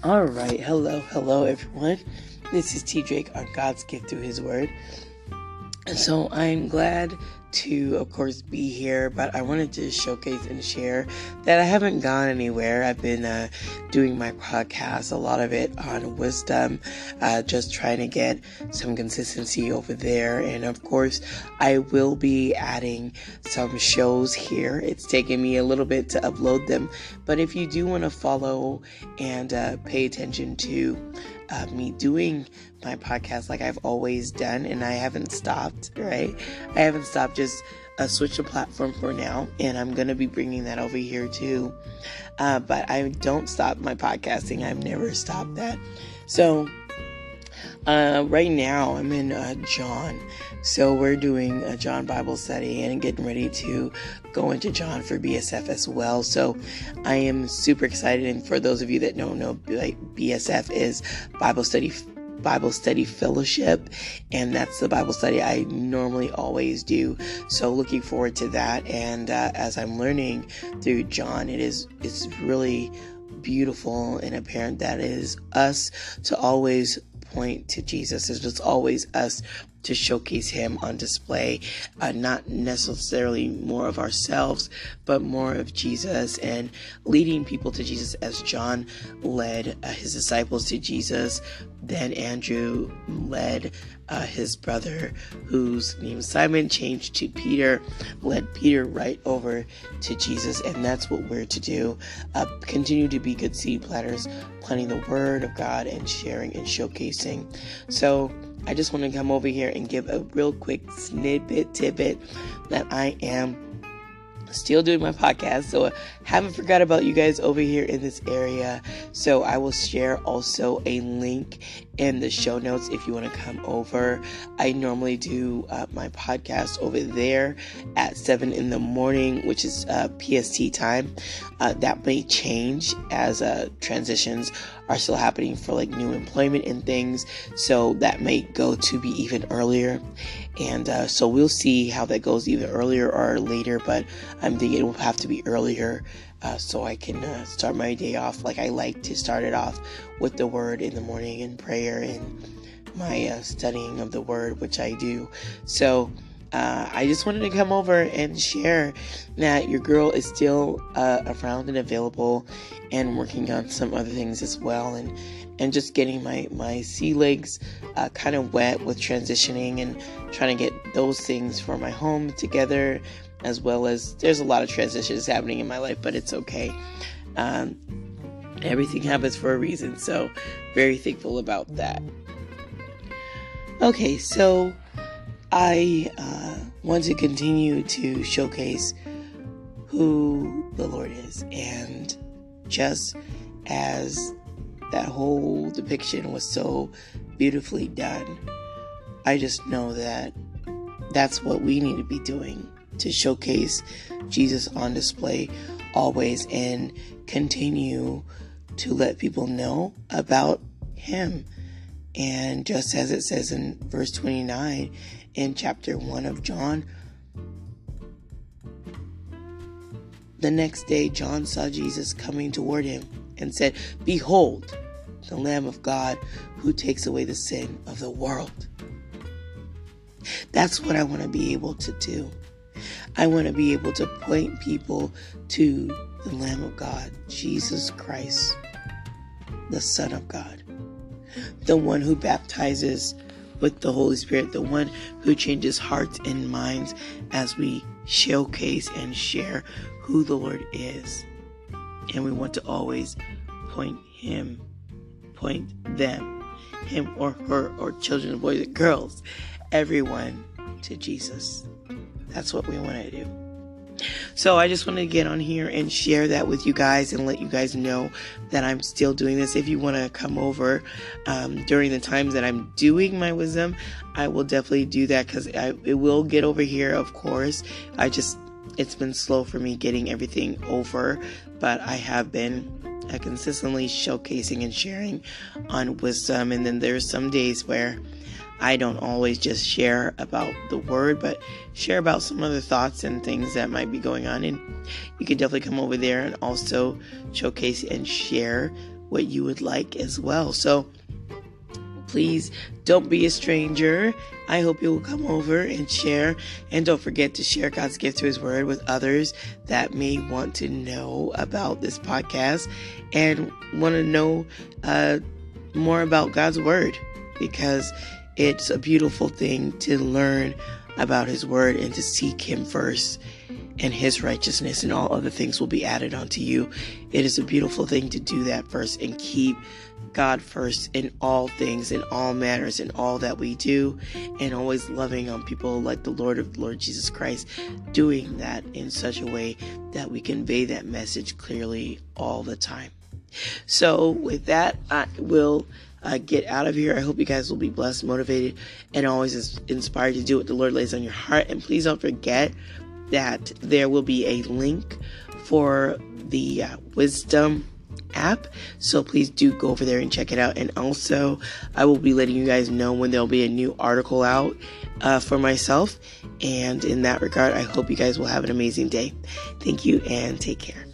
All right, hello everyone. This is T. Drake on God's Gift Through His Word. And so I'm glad to, of course, be here, but I wanted to showcase and share that I haven't gone anywhere. I've been doing my podcast, a lot of it on wisdom, just trying to get some consistency over there. And of course, I will be adding some shows here. It's taken me a little bit to upload them, but if you do want to follow and pay attention to me doing my podcast like I've always done, and I haven't stopped, right? I haven't stopped, just switch the platform for now, and I'm going to be bringing that over here too. But I don't stop my podcasting. I've never stopped that. So right now I'm in John. So we're doing a John Bible study and getting ready to go into John for BSF as well. So I am super excited. And for those of you that don't know, BSF is Bible Study Fellowship, and that's the Bible study I normally always do. So looking forward to that. And as I'm learning through John, it's really beautiful and apparent that it is us to always point to Jesus. It's just always us to showcase him on display, not necessarily more of ourselves, but more of Jesus, and leading people to Jesus as John led his disciples to Jesus. Then Andrew led his brother, whose name is Simon, changed to Peter, led Peter right over to Jesus. And that's what we're to do. Continue to be good seed planters, planting the word of God and sharing and showcasing. So I just want to come over here and give a real quick tidbit that I am still doing my podcast, so I haven't forgot about you guys over here in this area. So I will share also a link in the show notes if you want to come over. I normally do my podcast over there at 7 in the morning, which is PST time. That may change as transitions are still happening for like new employment and things, so that may go to be even earlier. And so we'll see how that goes, either earlier or later, but I'm thinking it will have to be earlier, so I can start my day off like I like to start it off, with the word in the morning and prayer and my studying of the word, which I do. So I just wanted to come over and share that your girl is still around and available, and working on some other things as well, and just getting my sea legs kind of wet with transitioning and trying to get those things for my home together, as well as there's a lot of transitions happening in my life, but it's okay. Everything happens for a reason, so very thankful about that. Okay, so I want to continue to showcase who the Lord is, and just as that whole depiction was so beautifully done, I just know that that's what we need to be doing, to showcase Jesus on display always and continue to let people know about him. And just as it says in verse 29 in chapter 1 of John, the next day John saw Jesus coming toward him and said, "Behold, the Lamb of God who takes away the sin of the world." That's what I want to be able to do. I want to be able to point people to the Lamb of God, Jesus Christ, the Son of God, the one who baptizes with the Holy Spirit, the one who changes hearts and minds as we showcase and share who the Lord is. And we want to always point them, him or her, or children, boys and girls, everyone to Jesus. That's what we want to do. So I just want to get on here and share that with you guys and let you guys know that I'm still doing this. If you want to come over during the times that I'm doing my wisdom, I will definitely do that, because it will get over here, of course. It's been slow for me getting everything over, but I have been consistently showcasing and sharing on wisdom. And then there's some days where I don't always just share about the word, but share about some other thoughts and things that might be going on. And you can definitely come over there and also showcase and share what you would like as well. So please don't be a stranger. I hope you will come over and share. And don't forget to share God's gift through his word with others that may want to know about this podcast and want to know more about God's word, because it's a beautiful thing to learn about his word and to seek him first and his righteousness, and all other things will be added onto you. It is a beautiful thing to do that first and keep God first in all things, in all manners, in all that we do, and always loving on people like the Lord Jesus Christ, doing that in such a way that we convey that message clearly all the time. So with that, I will get out of here. I hope you guys will be blessed, motivated, and always inspired to do what the Lord lays on your heart. And please don't forget that there will be a link for the Wisdom app, so please do go over there and check it out. And also, I will be letting you guys know when there'll be a new article out for myself. And in that regard, I hope you guys will have an amazing day. Thank you and take care.